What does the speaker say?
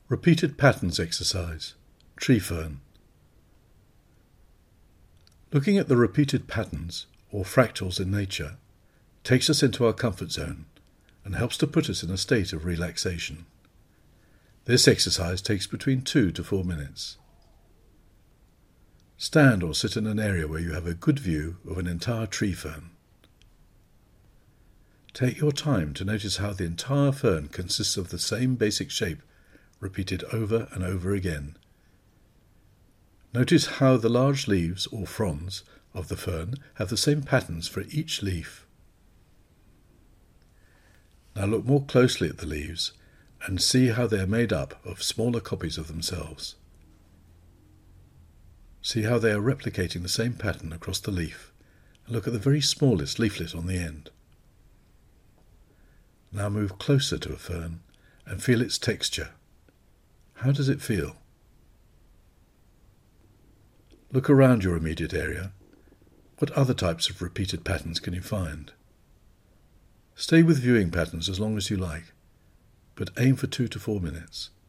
Repeated patterns exercise. Tree fern. Looking at the repeated patterns, or fractals in nature, takes us into our comfort zone and helps to put us in a state of relaxation. This exercise takes between 2 to 4 minutes. Stand or sit in an area where you have a good view of an entire tree fern. Take your time to notice how the entire fern consists of the same basic shape repeated over and over again. Notice how the large leaves or fronds of the fern have the same patterns for each leaf. Now look more closely at the leaves and see how they are made up of smaller copies of themselves. See how they are replicating the same pattern across the leaf, and look at the very smallest leaflet on the end. Now move closer to a fern and feel its texture. How does it feel? Look around your immediate area. What other types of repeated patterns can you find? Stay with viewing patterns as long as you like, but aim for 2 to 4 minutes.